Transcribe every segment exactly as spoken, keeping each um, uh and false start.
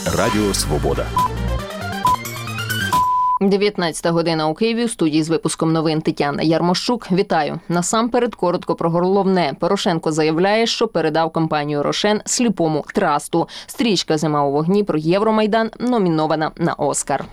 Радіо Свобода. дев'ятнадцята година у Києві. У студії з випуском новин Тетяна Ярмощук. Вітаю. Насамперед коротко про головне. Порошенко заявляє, що передав компанію «Рошен» сліпому трасту. Стрічка «Зима у вогні» про Євромайдан номінована на Оскар.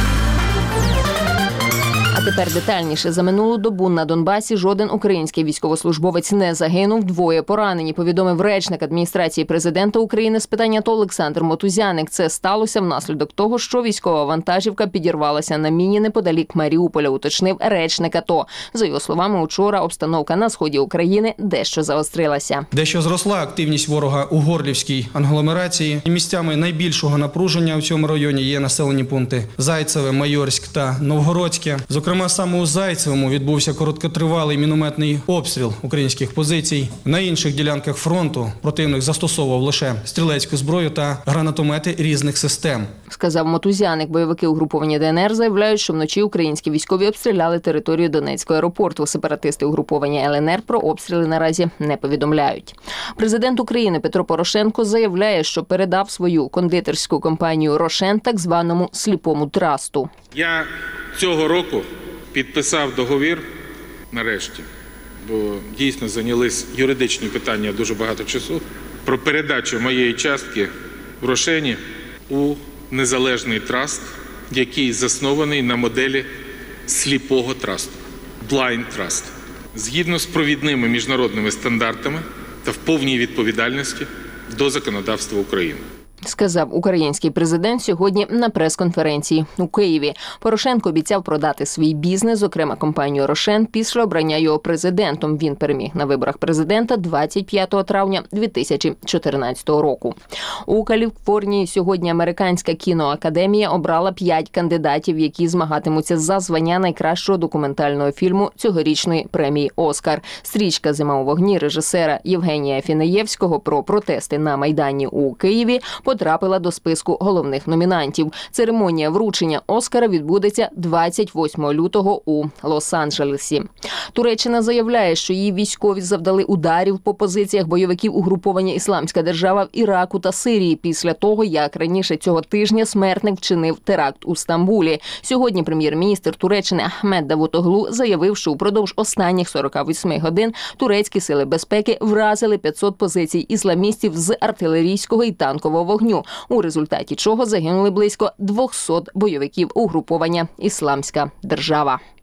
А тепер детальніше. За минулу добу на Донбасі жоден український військовослужбовець не загинув, двоє поранені, повідомив речник адміністрації президента України з питань АТО Олександр Мотузяник. Це сталося внаслідок того, що військова вантажівка підірвалася на міні неподалік Маріуполя, уточнив речник АТО. За його словами, учора обстановка на сході України дещо загострилася. Дещо зросла активність ворога у Горлівській агломерації. І місцями найбільшого напруження в цьому районі є населені пункти Зайцеве, Майорськ та Новгородське. Зокрема, саме у Зайцевому відбувся короткотривалий мінометний обстріл українських позицій. На інших ділянках фронту противник застосовував лише стрілецьку зброю та гранатомети різних систем. Сказав Мотузяник. Бойовики угруповання ДНР заявляють, що вночі українські військові обстріляли територію Донецького аеропорту. Сепаратисти угруповання ЛНР про обстріли наразі не повідомляють. Президент України Петро Порошенко заявляє, що передав свою кондитерську компанію «Рошен» так званому сліпому трасту. Я цього року підписав договір, нарешті, бо дійсно зайнялись юридичні питання дуже багато часу, про передачу моєї частки в «Рошені» у незалежний траст, який заснований на моделі сліпого трасту – Blind Trust, згідно з провідними міжнародними стандартами та в повній відповідальності до законодавства України. Сказав український президент сьогодні на прес-конференції у Києві. Порошенко обіцяв продати свій бізнес, зокрема компанію «Рошен», після обрання його президентом. Він переміг на виборах президента двадцять п'ятого травня дві тисячі чотирнадцятого року. У Каліфорнії сьогодні Американська кіноакадемія обрала п'ять кандидатів, які змагатимуться за звання найкращого документального фільму цьогорічної премії «Оскар». Стрічка «Зима у вогні» режисера Євгенія Фінеєвського про протести на Майдані у Києві потрапила до списку головних номінантів. Церемонія вручення «Оскара» відбудеться двадцять восьмого лютого у Лос-Анджелесі. Туреччина заявляє, що її військові завдали ударів по позиціях бойовиків угруповання «Ісламська держава» в Іраку та Сирії після того, як раніше цього тижня смертник вчинив теракт у Стамбулі. Сьогодні прем'єр-міністр Туреччини Ахмед Давутоглу заявив, що упродовж останніх сорока восьми годин турецькі сили безпеки вразили п'ятсот позицій ісламістів з артилерійського і танкового вогню, у результаті чого загинули близько двохсот бойовиків угруповання «Ісламська держава».